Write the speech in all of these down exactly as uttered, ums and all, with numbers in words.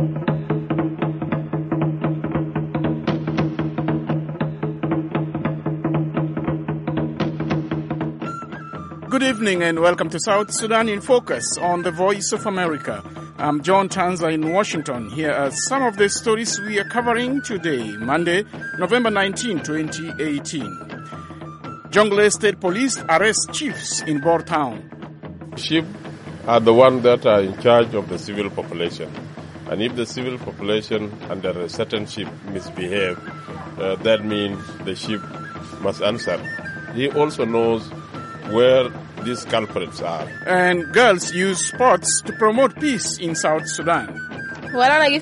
Good evening and welcome to South Sudan in Focus on the Voice of America. I'm John Tanza in Washington. Here are some of the stories we are covering today, Monday, November nineteenth, twenty eighteen. Jonglei State Police arrest chiefs in Bor Town. Chiefs are the ones that are in charge of the civil population. And if the civil population under a certain chief misbehave, uh, that means the chief must answer. He also knows where these culprits are. And girls use sports to promote peace in South Sudan. I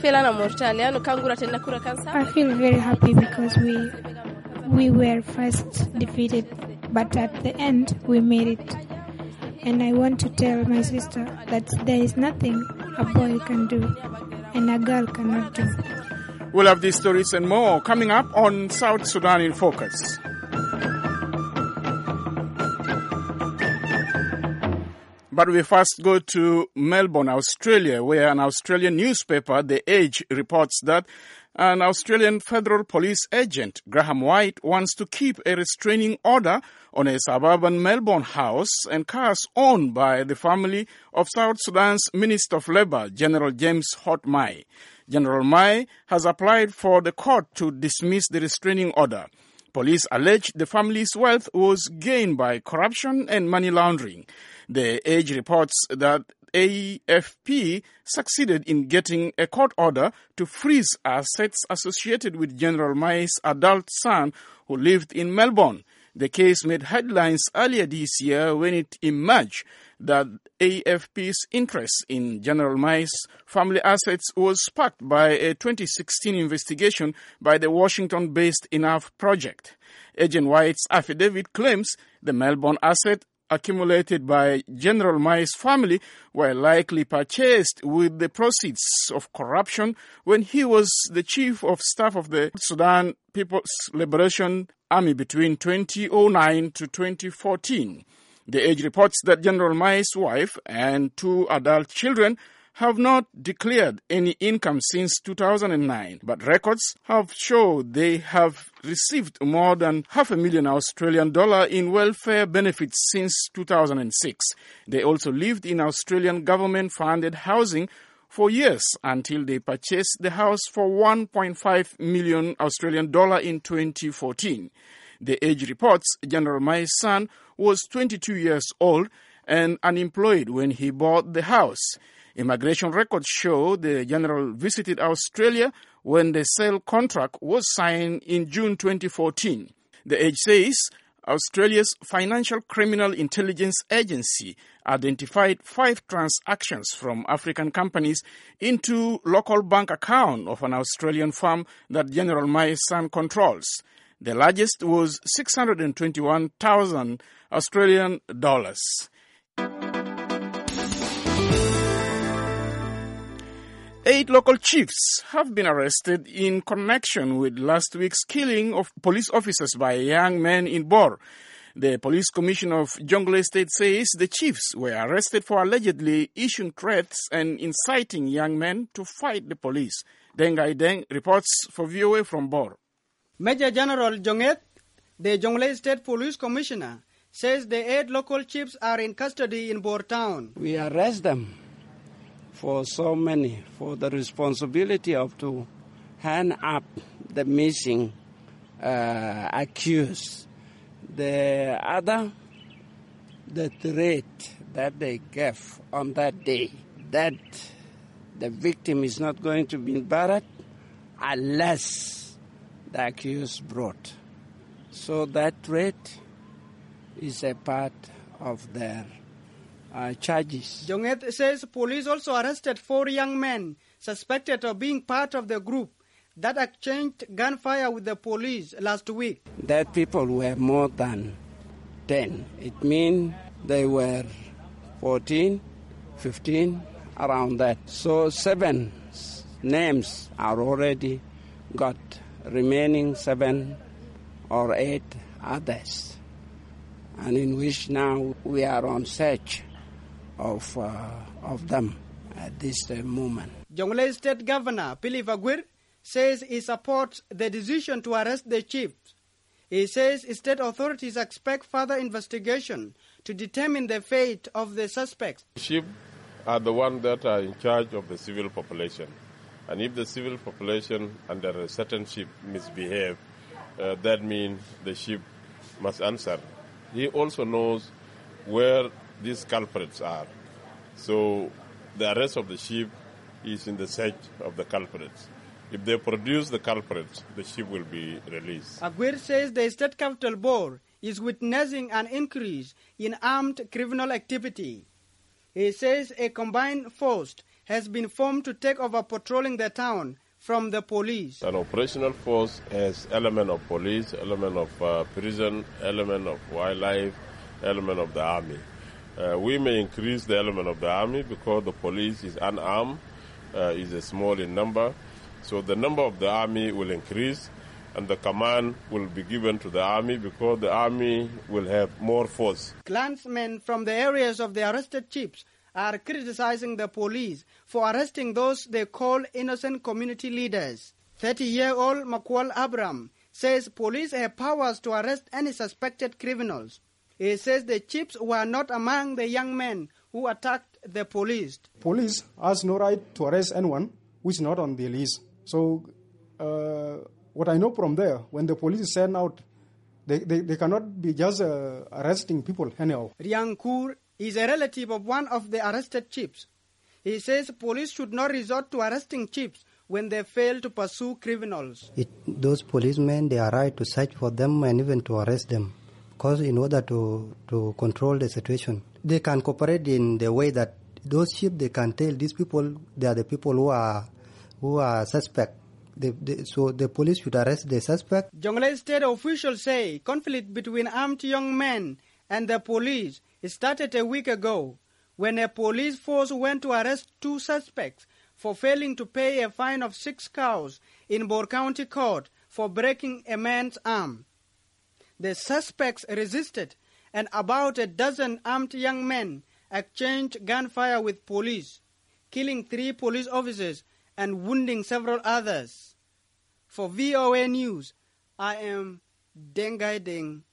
feel very happy because we we were first defeated, but at the end we made it. And I want to tell my sister that there is nothing a boy can do and a girl cannot do. We'll have these stories and more coming up on South Sudan in Focus. But we first go to Melbourne, Australia, where an Australian newspaper, The Age, reports that an Australian federal police agent, Graham White, wants to keep a restraining order on a suburban Melbourne house and cars owned by the family of South Sudan's Minister of Labour, General James Hott Mai. General Mai has applied for the court to dismiss the restraining order. Police allege the family's wealth was gained by corruption and money laundering. The Age reports that A F P succeeded in getting a court order to freeze assets associated with General Mai's adult son who lived in Melbourne. The case made headlines earlier this year when it emerged that A F P's interest in General Mai's family assets was sparked by a twenty sixteen investigation by the Washington-based Enough Project. Agent White's affidavit claims the Melbourne asset accumulated by General Mai's family were likely purchased with the proceeds of corruption when he was the chief of staff of the Sudan People's Liberation Army between twenty oh nine to twenty fourteen. The Age reports that General Mai's wife and two adult children have not declared any income since two thousand nine, but records have shown they have received more than half a million Australian dollar in welfare benefits since two thousand six. They also lived in Australian government-funded housing for years until they purchased the house for one point five million Australian dollar in twenty fourteen. The Age reports General Mai's son was twenty-two years old and unemployed when he bought the house. Immigration records show the general visited Australia when the sale contract was signed in June twenty fourteen. The Age says Australia's Financial Criminal Intelligence Agency identified five transactions from African companies into local bank account of an Australian firm that General Mai's son controls. The largest was six hundred twenty-one thousand Australian dollars. Eight local chiefs have been arrested in connection with last week's killing of police officers by young men in Bor. The police commissioner of Jonglei State says the chiefs were arrested for allegedly issuing threats and inciting young men to fight the police. Dengai Deng reports for V O A from Bor. Major General Jonget, the Jonglei State Police Commissioner, says the eight local chiefs are in custody in Bor Town. We arrest them for so many, for the responsibility of to hand up the missing uh, accused. The other, the threat that they gave on that day, that the victim is not going to be buried unless the accused brought. So that threat is a part of their Uh, charges. Jonget says police also arrested four young men suspected of being part of the group that exchanged gunfire with the police last week. That people were more than ten. It means they were fourteen, fifteen, around that. So seven names are already got, remaining seven or eight others, and in which now we are on search of uh, of them at this uh, moment. Jonglei State Governor Philip Aguirre says he supports the decision to arrest the chiefs. He says state authorities expect further investigation to determine the fate of the suspects. Chiefs are the ones that are in charge of the civil population. And if the civil population under a certain chief misbehave, uh, that means the chief must answer. He also knows where these culprits are. So the arrest of the chief is in the search of the culprits. If they produce the culprits, the chief will be released. Aguirre says the State Capital Board is witnessing an increase in armed criminal activity. He says a combined force has been formed to take over patrolling the town from the police. An operational force has element of police, element of uh, prison, element of wildlife, element of the army. Uh, we may increase the element of the army because the police is unarmed, uh, is a small in number. So the number of the army will increase and the command will be given to the army because the army will have more force. Clansmen from the areas of the arrested chiefs are criticizing the police for arresting those they call innocent community leaders. thirty-year-old Makwal Abram says police have powers to arrest any suspected criminals. He says the chiefs were not among the young men who attacked the police. Police has no right to arrest anyone who is not on the list. So uh, what I know from there, when the police is sent out, they, they, they cannot be just uh, arresting people anyhow. Riang Kur is a relative of one of the arrested chiefs. He says police should not resort to arresting chiefs when they fail to pursue criminals. It, those policemen, they are right to search for them and even to arrest them, because in order to, to control the situation, they can cooperate in the way that those chiefs, they can tell these people, they are the people who are who are suspect. They, they, so the police should arrest the suspect. Jonglei State officials say conflict between armed young men and the police started a week ago when a police force went to arrest two suspects for failing to pay a fine of six cows in Bor County Court for breaking a man's arm. The suspects resisted, and about a dozen armed young men exchanged gunfire with police, killing three police officers and wounding several others. For V O A News, I am Dengai Deng.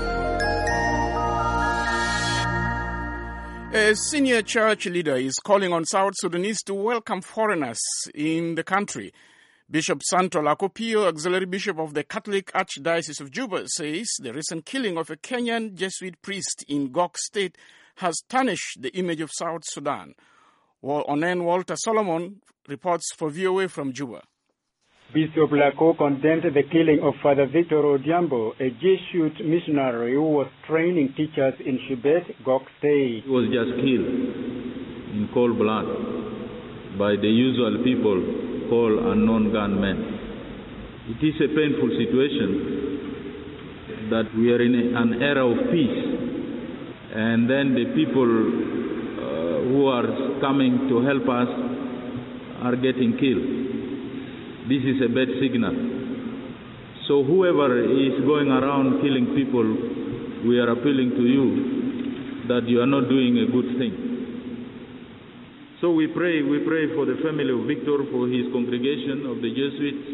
A senior church leader is calling on South Sudanese to welcome foreigners in the country. Bishop Santo Lacopio, auxiliary bishop of the Catholic Archdiocese of Juba, says the recent killing of a Kenyan Jesuit priest in Gok State has tarnished the image of South Sudan. Onen Walter Solomon reports for V O A from Juba. Bishop Laco condemned the killing of Father Victor Odhiambo, a Jesuit missionary who was training teachers in Chibet, Gok State. He was just killed in cold blood by the usual people called unknown gunmen. It is a painful situation that we are in an era of peace, and then the people uh, who are coming to help us are getting killed. This is a bad signal. So whoever is going around killing people, we are appealing to you that you are not doing a good thing. So we pray, we pray for the family of Victor, for his congregation of the Jesuits,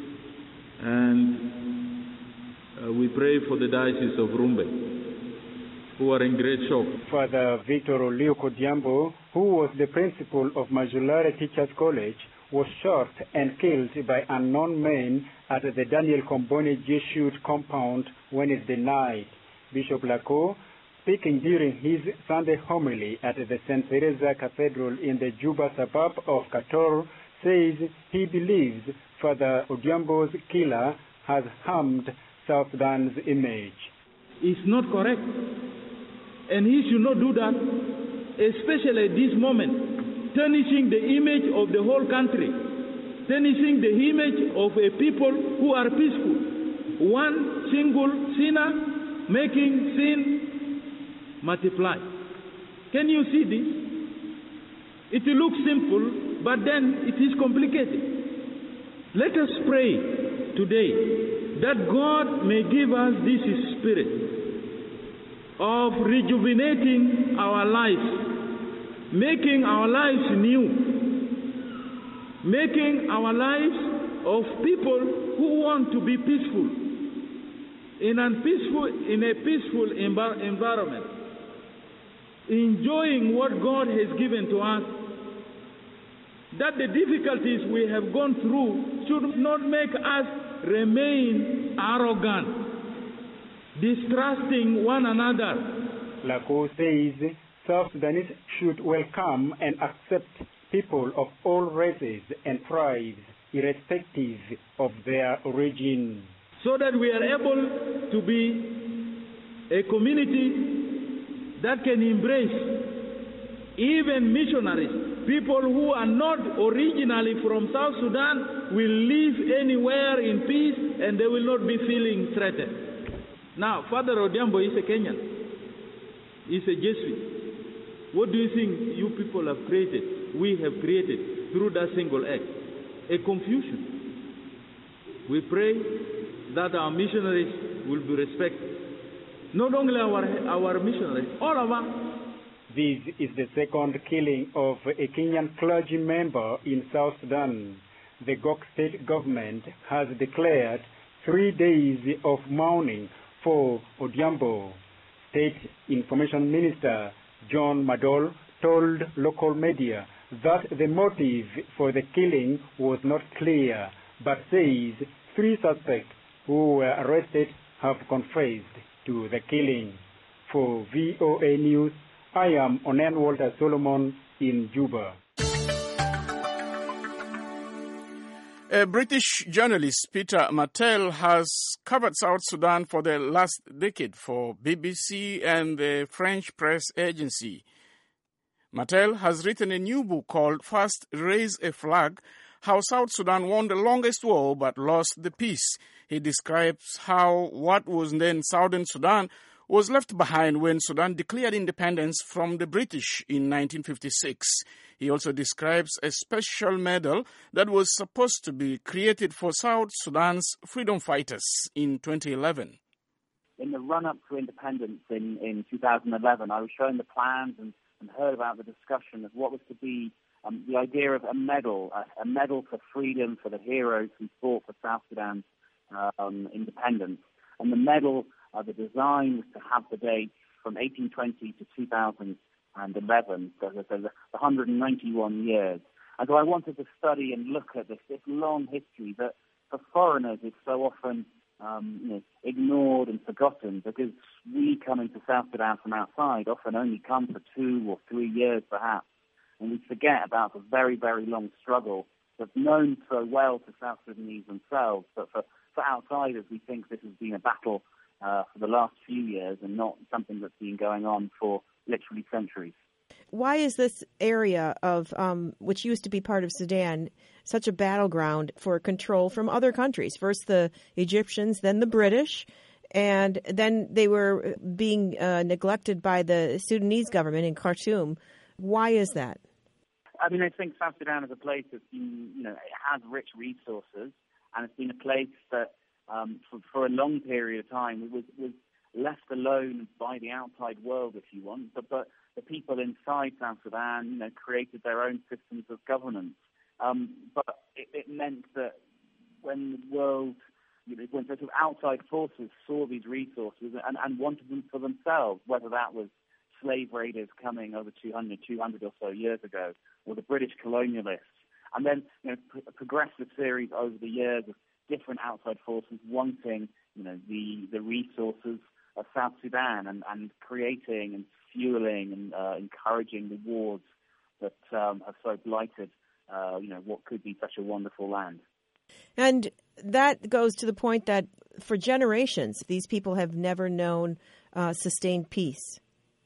and uh, we pray for the Diocese of Rumbe, who are in great shock. Father Victor Oliuko Odhiambo, who was the principal of Majulare Teachers College, was shot and killed by unknown men at the Daniel Komboni Jesuit compound Wednesday night. Bishop Laco, speaking during his Sunday homily at the Saint Teresa Cathedral in the Juba suburb of Kator, says he believes Father Odhiambo's killer has harmed South Sudan's image. It's not correct, and he should not do that, especially at this moment, tarnishing the image of the whole country, tarnishing the image of a people who are peaceful. One single sinner making sin multiply. Can you see this? It looks simple, but then it is complicated. Let us pray today that God may give us this spirit of rejuvenating our lives, making our lives new, making our lives of people who want to be peaceful in a peaceful, in a peaceful env- environment, enjoying what God has given to us, that the difficulties we have gone through should not make us remain arrogant, distrusting one another. Lacour says South Sudanese should welcome and accept people of all races and tribes, irrespective of their origin, so that we are able to be a community that can embrace even missionaries. People who are not originally from South Sudan will live anywhere in peace and they will not be feeling threatened. Now, Father Odhiambo is a Kenyan. He's a Jesuit. What do you think you people have created, we have created through that single act? A confusion. We pray that our missionaries will be respected. Not only our, our missionaries, all of us. This is the second killing of a Kenyan clergy member in South Sudan. The Gok state government has declared three days of mourning for Odhiambo. State Information Minister John Madol told local media that the motive for the killing was not clear, but says three suspects who were arrested have confessed to the killing. For V O A News, I am Onen Walter Solomon in Juba. A British journalist, Peter Martell, has covered South Sudan for the last decade for B B C and the French press agency. Martell has written a new book called First Raise a Flag, How South Sudan Won the Longest War but Lost the Peace. He describes how what was then Southern Sudan was left behind when Sudan declared independence from the British in nineteen fifty-six. He also describes a special medal that was supposed to be created for South Sudan's freedom fighters in twenty eleven. In the run-up to independence in, in two thousand eleven, I was shown the plans and, and heard about the discussion of what was to be um, the idea of a medal, a, a medal for freedom for the heroes who fought for South Sudan's um, independence. And the medal, uh, the design was to have the date from eighteen twenty to two thousand eleven, so there's one hundred ninety-one years. And so I wanted to study and look at this, this long history that for foreigners is so often um, you know, ignored and forgotten, because we coming to South Sudan from outside often only come for two or three years perhaps, and we forget about the very, very long struggle that's known so well to South Sudanese themselves, but for, for outsiders we think this has been a battle uh, for the last few years and not something that's been going on for literally centuries. Why is this area of, um, which used to be part of Sudan, such a battleground for control from other countries? First the Egyptians, then the British, and then they were being uh, neglected by the Sudanese government in Khartoum. Why is that? I mean, I think South Sudan is a place that's been, you know, it has rich resources, and it's been a place that um, for, for a long period of time was, was left alone by the outside world, if you want, but, but the people inside South Sudan, you know, created their own systems of governance. Um, but it, it meant that when the world, you know, when sort of outside forces saw these resources and, and wanted them for themselves, whether that was slave raiders coming over two hundred, two hundred or so years ago, or the British colonialists, and then, you know, a progressive series over the years of different outside forces wanting, you know, the, the resources of South Sudan and, and creating and fueling and uh, encouraging the wars that um, have so blighted, uh, you know, what could be such a wonderful land. And that goes to the point that for generations, these people have never known uh, sustained peace.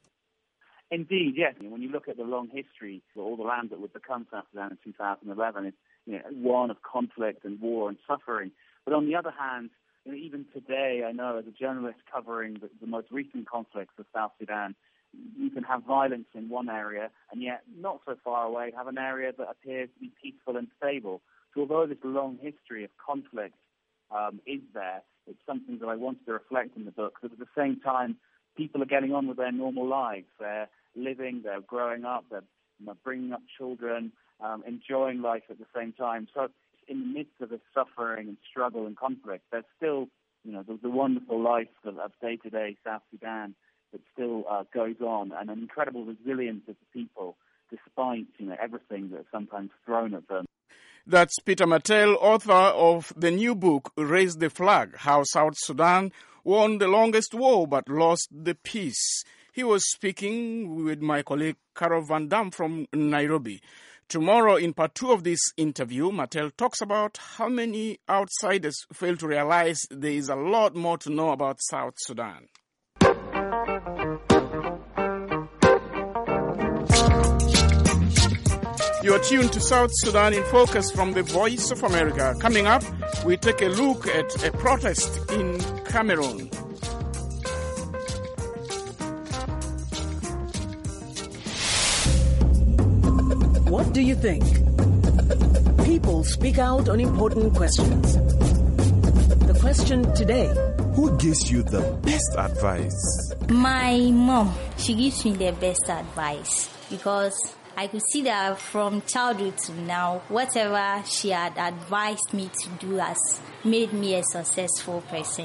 Indeed, yes. When you look at the long history of all the land that would become South Sudan in two thousand eleven, it's, you know, one of conflict and war and suffering. But on the other hand, you know, even today, I know as a journalist covering the, the most recent conflicts of South Sudan, you can have violence in one area and yet not so far away have an area that appears to be peaceful and stable. So although this long history of conflict um, is there, it's something that I wanted to reflect in the book, because at the same time, people are getting on with their normal lives. They're living, they're growing up, they're, you know, bringing up children, um, enjoying life at the same time. So in the midst of the suffering and struggle and conflict, there's still, you know, the, the wonderful life of, of day-to-day South Sudan that still uh, goes on, and an incredible resilience of the people despite, you know, everything that's sometimes thrown at them. That's Peter Mattel, author of the new book, Raise the Flag, How South Sudan Won the Longest War but Lost the Peace. He was speaking with my colleague Carol Van Dam from Nairobi. Tomorrow, in part two of this interview, Mattel talks about how many outsiders fail to realize there is a lot more to know about South Sudan. You are tuned to South Sudan in Focus from the Voice of America. Coming up, we take a look at a protest in Cameroon. What do you think? People speak out on important questions. The question today: who gives you the best advice? My mom. She gives me the best advice because I could see that from childhood to now, whatever she had advised me to do has made me a successful person.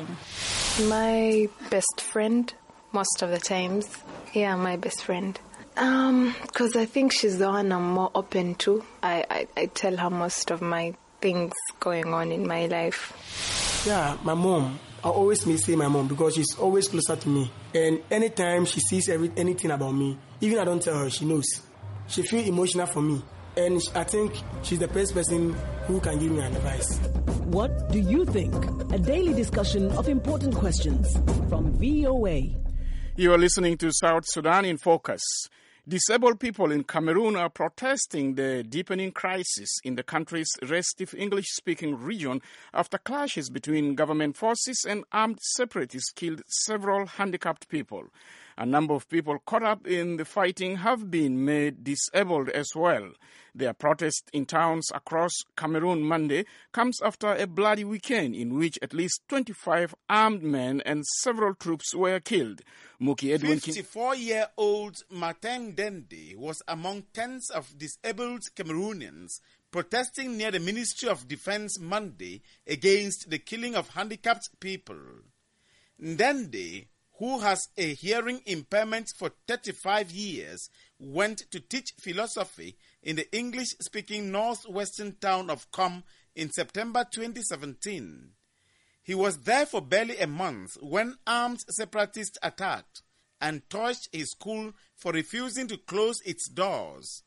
My best friend, most of the times. Yeah, my best friend. Um, because I think she's the one I'm more open to. I, I, I tell her most of my things going on in my life. Yeah, my mom. I always may say my mom because she's always closer to me. And anytime she sees every, anything about me, even I don't tell her, she knows. She feels emotional for me, and I think she's the best person who can give me advice. What do you think? A daily discussion of important questions from V O A. You are listening to South Sudan in Focus. Disabled people in Cameroon are protesting the deepening crisis in the country's restive English-speaking region after clashes between government forces and armed separatists killed several handicapped people. A number of people caught up in the fighting have been made disabled as well. Their protest in towns across Cameroon Monday comes after a bloody weekend in which at least twenty-five armed men and several troops were killed. Muki Edwin fifty-four-year-old Martin Dende was among tens of disabled Cameroonians protesting near the Ministry of Defense Monday against the killing of handicapped people. Dende, who has a hearing impairment for thirty-five years, went to teach philosophy in the English-speaking northwestern town of Com in September twenty seventeen. He was there for barely a month when armed separatists attacked and torched his school for refusing to close its doors.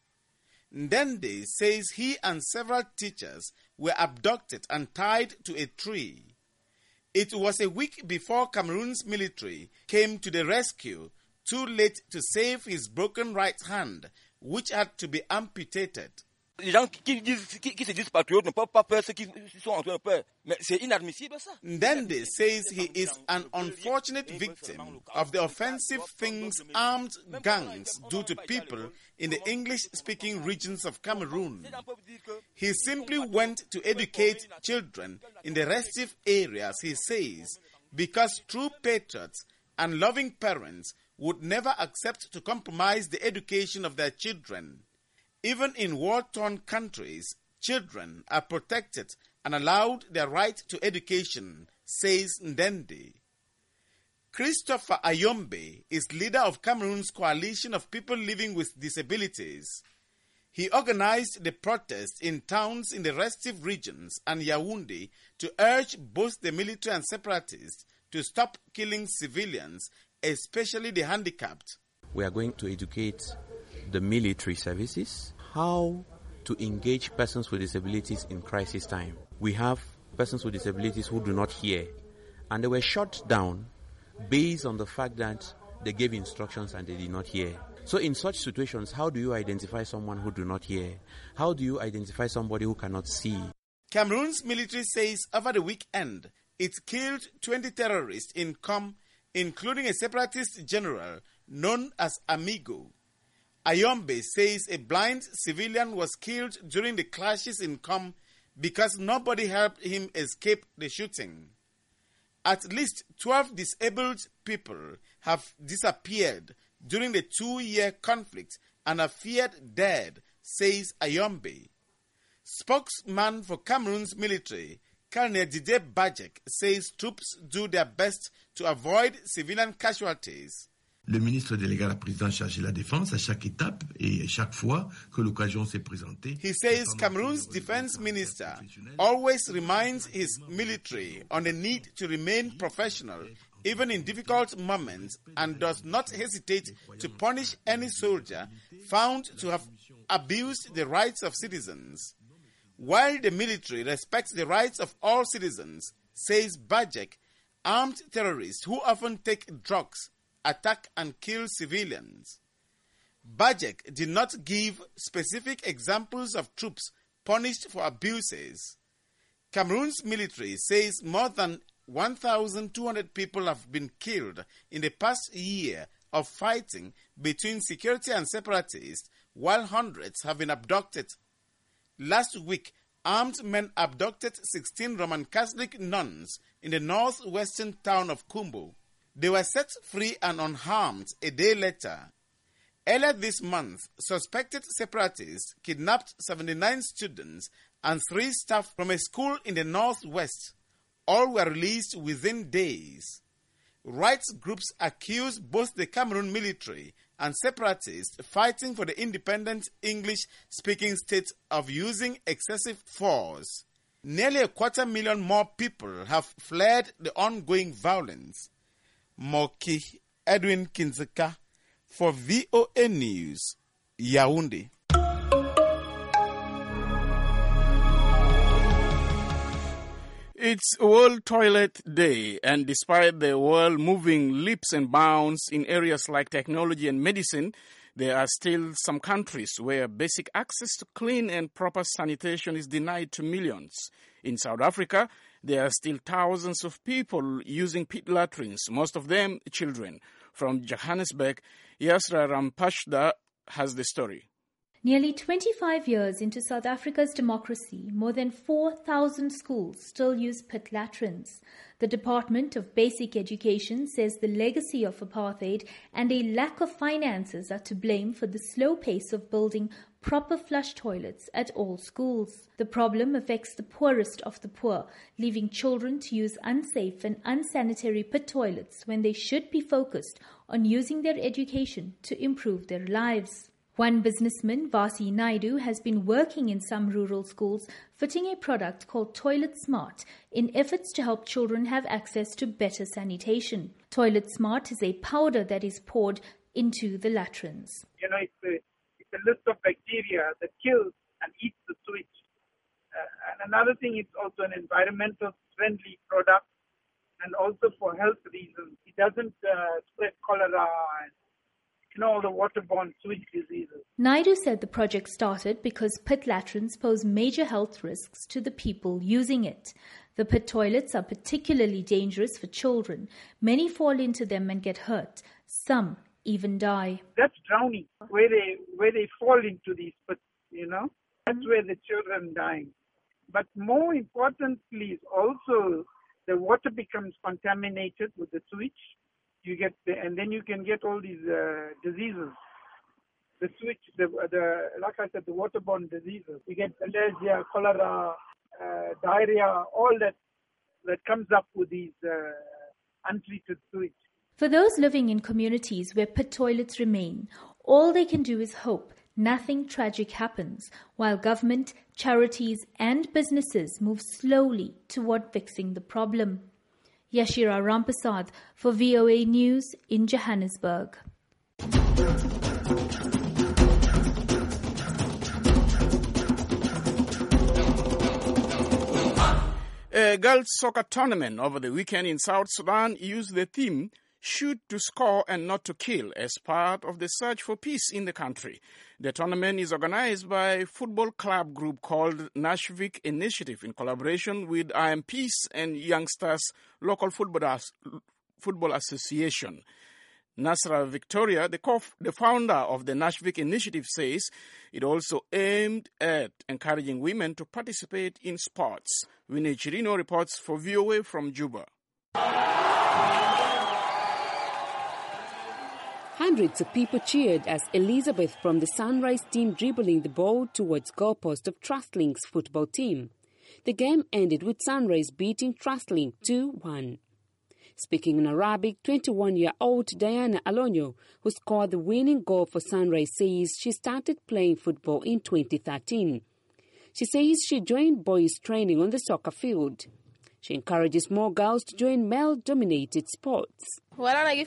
Ndende says he and several teachers were abducted and tied to a tree. It was a week before Cameroon's military came to the rescue, too late to save his broken right hand, which had to be amputated. Les gens qui, disent, qui, qui se disent patriotes ne peuvent pas faire ce qu'ils sont en train de faire. Mais c'est inadmissible ça. Ndende says he is an unfortunate victim of the offensive things armed gangs do to people in the English-speaking regions of Cameroon. He simply went to educate children in the restive areas, he says, because true patriots and loving parents would never accept to compromise the education of their children. Even in war-torn countries, children are protected and allowed their right to education, says Ndende. Christopher Ayombe is leader of Cameroon's coalition of people living with disabilities. He organized the protest in towns in the restive regions and Yaoundé to urge both the military and separatists to stop killing civilians, especially the handicapped. We are going to educate the military services how to engage persons with disabilities in crisis time. We have persons with disabilities who do not hear, and they were shot down based on the fact that they gave instructions and they did not hear. So in such situations, how do you identify someone who do not hear? How do you identify somebody who cannot see? Cameroon's military says over the weekend it killed twenty terrorists in Com, including a separatist general known as Amigo. Ayombe says a blind civilian was killed during the clashes in Com because nobody helped him escape the shooting. At least twelve disabled people have disappeared during the two-year conflict and are feared dead, says Ayombe. Spokesman for Cameroon's military, Colonel Didier Bajek, says troops do their best to avoid civilian casualties. Le ministre délégué à la présidence chargé de la défense à chaque étape et chaque fois que l'occasion s'est présentée. He says Cameroon's defense minister always reminds his military on the need to remain professional even in difficult moments and does not hesitate to punish any soldier found to have abused the rights of citizens. While the military respects the rights of all citizens, says Bajek, armed terrorists who often take drugs attack and kill civilians. Bajek did not give specific examples of troops punished for abuses. Cameroon's military says more than one thousand two hundred people have been killed in the past year of fighting between security and separatists, while hundreds have been abducted. Last week, armed men abducted sixteen Roman Catholic nuns in the northwestern town of Kumbo. They were set free and unharmed a day later. Earlier this month, suspected separatists kidnapped seventy-nine students and three staff from a school in the northwest. All were released within days. Rights groups accuse both the Cameroon military and separatists fighting for the independent English-speaking state of using excessive force. Nearly a quarter million more people have fled the ongoing violence. Moki Edwin Kinzeka for V O A News, Yaoundé. It's World Toilet Day, and despite the world moving leaps and bounds in areas like technology and medicine, there are still some countries where basic access to clean and proper sanitation is denied to millions. In South Africa, there are still thousands of people using pit latrines, most of them children. From Johannesburg, Yasra Rampashda has the story. Nearly twenty-five years into South Africa's democracy, more than four thousand schools still use pit latrines. The Department of Basic Education says the legacy of apartheid and a lack of finances are to blame for the slow pace of building proper flush toilets at all schools. The problem affects the poorest of the poor, leaving children to use unsafe and unsanitary pit toilets when they should be focused on using their education to improve their lives. One businessman, Vasi Naidu, has been working in some rural schools fitting a product called Toilet Smart in efforts to help children have access to better sanitation. Toilet Smart is a powder that is poured into the latrines. You know, it's a, it's a list of bacteria that kills and eats the sewage. Uh, and another thing, it's also an environmental friendly product, and also for health reasons. It doesn't uh, spread cholera and you know, all the waterborne sewage diseases. Naidu said the project started because pit latrines pose major health risks to the people using it. The pit toilets are particularly dangerous for children. Many fall into them and get hurt. Some even die. That's drowning, where they where they fall into these pits, you know. That's where the children dying. But more importantly is also the water becomes contaminated with the sewage. You get the, and then you can get all these uh, diseases. The switch, the, the like I said, the waterborne diseases. You get allergia, cholera, uh, diarrhea, all that that comes up with these uh, untreated sewage. For those living in communities where pit toilets remain, all they can do is hope nothing tragic happens, while government, charities, and businesses move slowly toward fixing the problem. Yashira Rampasad for V O A News in Johannesburg. A girls' soccer tournament over the weekend in South Sudan used the theme "Shoot to Score and Not to Kill" as part of the search for peace in the country. The tournament is organized by a football club group called Nashvik Initiative in collaboration with I M Peace and Youngsters Local Football, As- Football Association. Nasra Victoria, the, co- the founder of the Nashvik Initiative, says it also aimed at encouraging women to participate in sports. Winnie Chirino reports for V O A from Juba. Hundreds of people cheered as Elizabeth from the Sunrise team dribbling the ball towards goalpost of Trustlink's football team. The game ended with Sunrise beating Trustlink two one. Speaking in Arabic, twenty-one-year-old Diana Alonso, who scored the winning goal for Sunrise, says she started playing football in twenty thirteen. She says she joined boys training on the soccer field. She encourages more girls to join male-dominated sports. I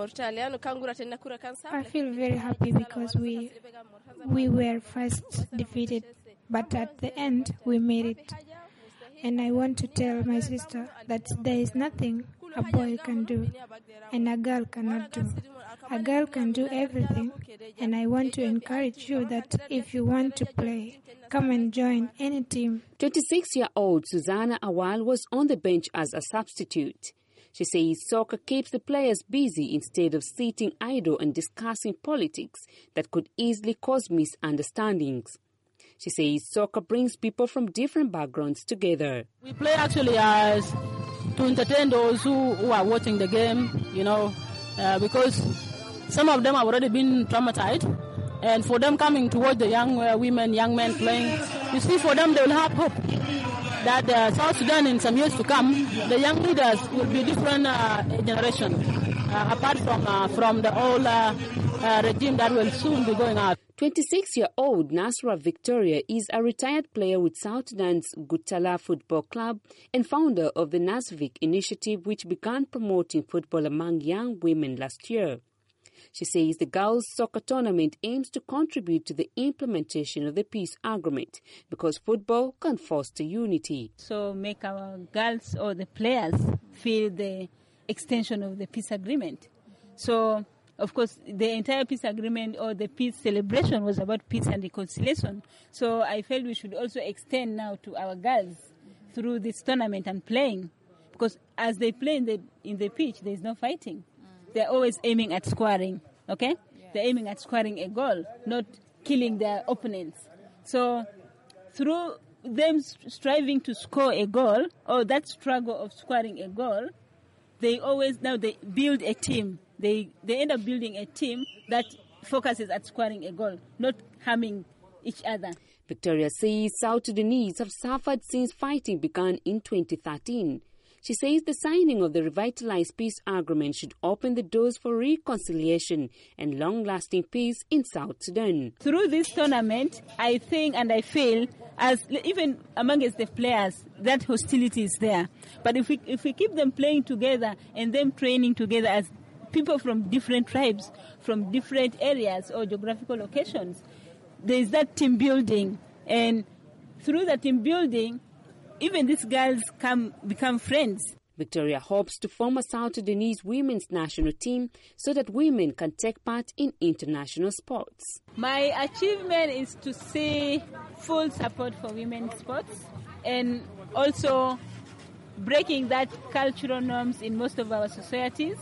feel very happy because we we were first defeated, but at the end we made it. And I want to tell my sister that there is nothing a boy can do and a girl cannot do. A girl can do everything, and I want to encourage you that if you want to play, come and join any team. twenty-six-year-old Susanna Awal was on the bench as a substitute. She says soccer keeps the players busy instead of sitting idle and discussing politics that could easily cause misunderstandings. She says soccer brings people from different backgrounds together. We play actually as to entertain those who, who are watching the game, you know, uh, because some of them have already been traumatized. And for them coming to watch the young uh, women, young men playing, you see, for them they will have hope that uh, South Sudan in some years to come, the young leaders will be different uh, generation, uh, apart from uh, from the old uh, uh, regime that will soon be going out. twenty-six-year-old Nasra Victoria is a retired player with South Sudan's Gutala Football Club and founder of the Nasvik initiative, which began promoting football among young women last year. She says the girls' soccer tournament aims to contribute to the implementation of the peace agreement because football can foster unity. So make our girls or the players feel the extension of the peace agreement. So, of course, the entire peace agreement or the peace celebration was about peace and reconciliation. So I felt we should also extend now to our girls through this tournament and playing. Because as they play in the, in the pitch, there is no fighting. They're always aiming at scoring, okay? Yeah. They're aiming at scoring a goal, not killing their opponents. So through them striving to score a goal, or that struggle of scoring a goal, they always, now they build a team. They, they end up building a team that focuses at scoring a goal, not harming each other. Victoria says South Sudanese have suffered since fighting began in twenty thirteen. She says the signing of the revitalized peace agreement should open the doors for reconciliation and long-lasting peace in South Sudan. Through this tournament, I think and I feel, as even amongst the players, that hostility is there. But if we if we keep them playing together and them training together as people from different tribes, from different areas or geographical locations, there is that team building, and through that team building, even these girls come become friends. Victoria hopes to form a South Sudanese women's national team so that women can take part in international sports. My achievement is to see full support for women's sports and also breaking that cultural norms in most of our societies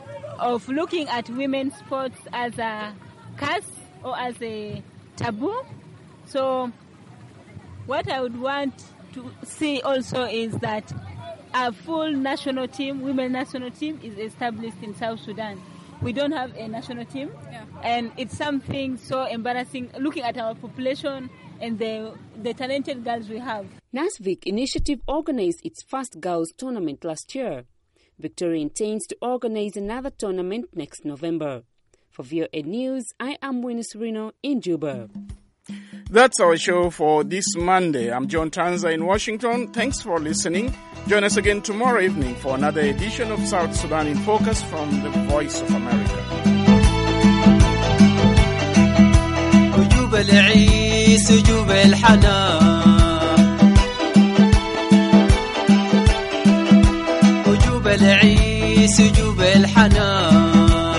of looking at women's sports as a curse or as a taboo. So what I would want to see also is that a full national team, women national team, is established in South Sudan. We don't have a national team, yeah. And it's something so embarrassing looking at our population and the the talented girls we have. Nasvik Initiative organized its first girls tournament last year. Victoria intends to organize another tournament next November. For V O A News, I am Winnie Serino in Juba. That's our show for this Monday. I'm John Tanza in Washington. Thanks for listening. Join us again tomorrow evening for another edition of South Sudan in Focus from the Voice of America. وجوب العيس وجوب الحنان وجوب العيس وجوب الحنان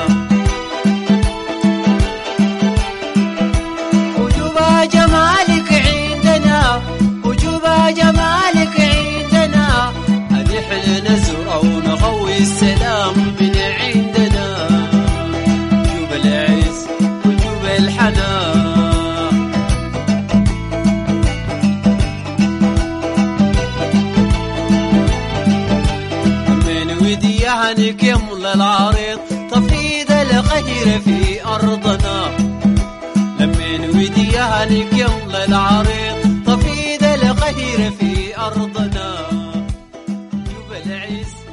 جمالك عندنا وجوب جمالك عندنا أنحن نزرع ونغوي السلام من عندنا وجوب العز وجوب الحنان من وديانك يملى العريض تفيد الخير في أرضنا لمن وديها اليوم للعريض تفيد الخير في أرضنا يوب العز